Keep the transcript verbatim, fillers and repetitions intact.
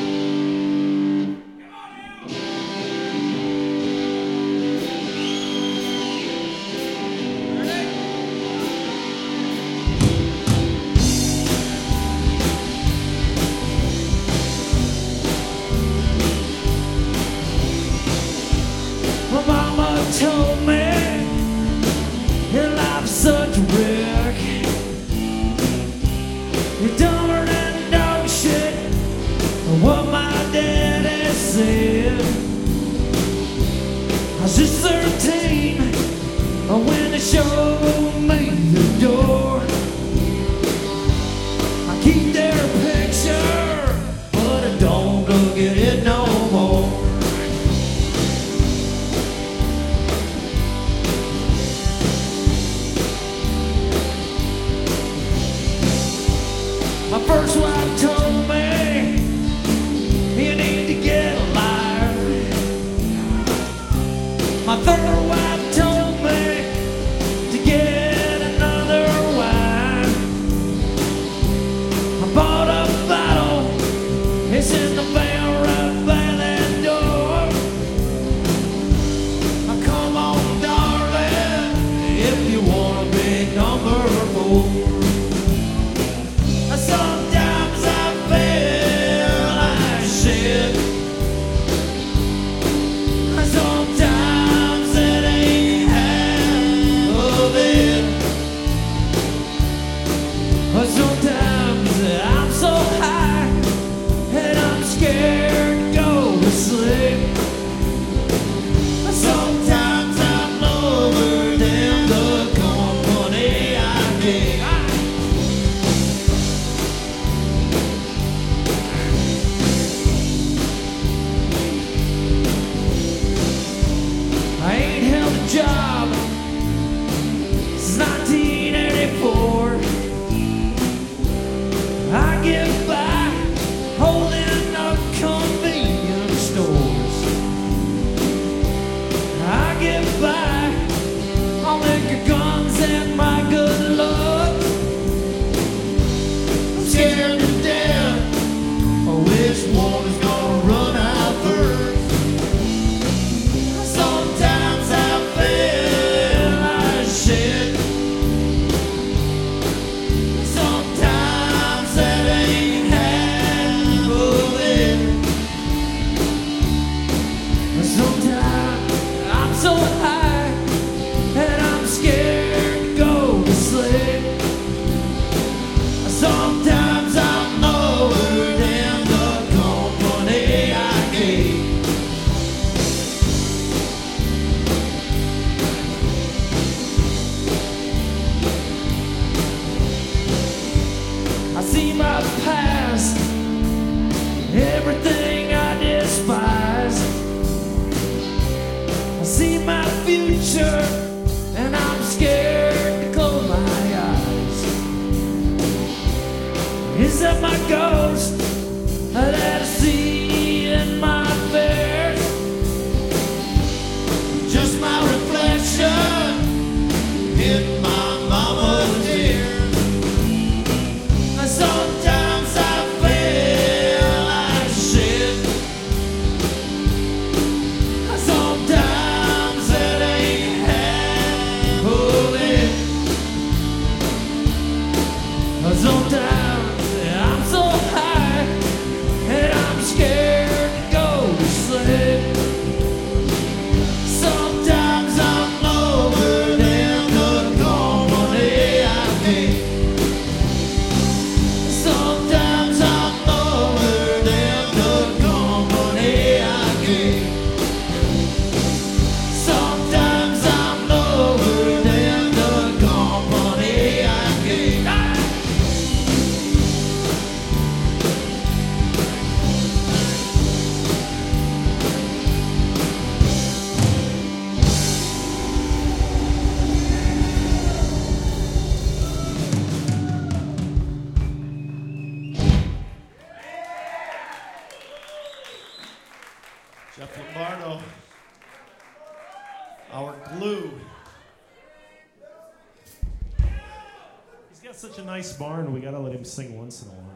Told me your life's such a wreck. You're dumber than dog shit. What my daddy said. I was just thirteen when they showed me the door. I keep their picture, but I don't look at it no more. My first wife told me you need to get a life. My third wife told me to get another wife. I bought a bottle, it's in the van right by that door. Now come on, darling, if you want a big number four. Sometimes I feel like shit. Sometimes it ain't half of it. Sometimes I'm so high and I'm scared to go to sleep. Sometimes I'm lower than the company I keep. I ain't held a job since nineteen eighty-four. I get by holding up convenience stores. I get by on liquor, guns, and my good luck. I'm scared to death of which one is gonna run out first. Sometimes I feel like shit. Sometimes that ain't half of it. Sometimes I'm so high and I'm scared to go to sleep. Sometimes I'm lower than the company I keep. I see my past, everything I despise. I see my future, and I'm scared to close my eyes. Is that my ghost that I see in my affairs? Just my reflection in my mama's tears. Sometimes I feel like shit. Sometimes it ain't half of it. Sometimes I'm so high and I'm scared to go to sleep. Sometimes I'm lower than the company I keep. Sometimes I'm lower than the company I keep. Sometimes I'm lower than the company I keep. Jeff Lombardo, our glue. He's got such a nice barn, we gotta let him sing once in a while.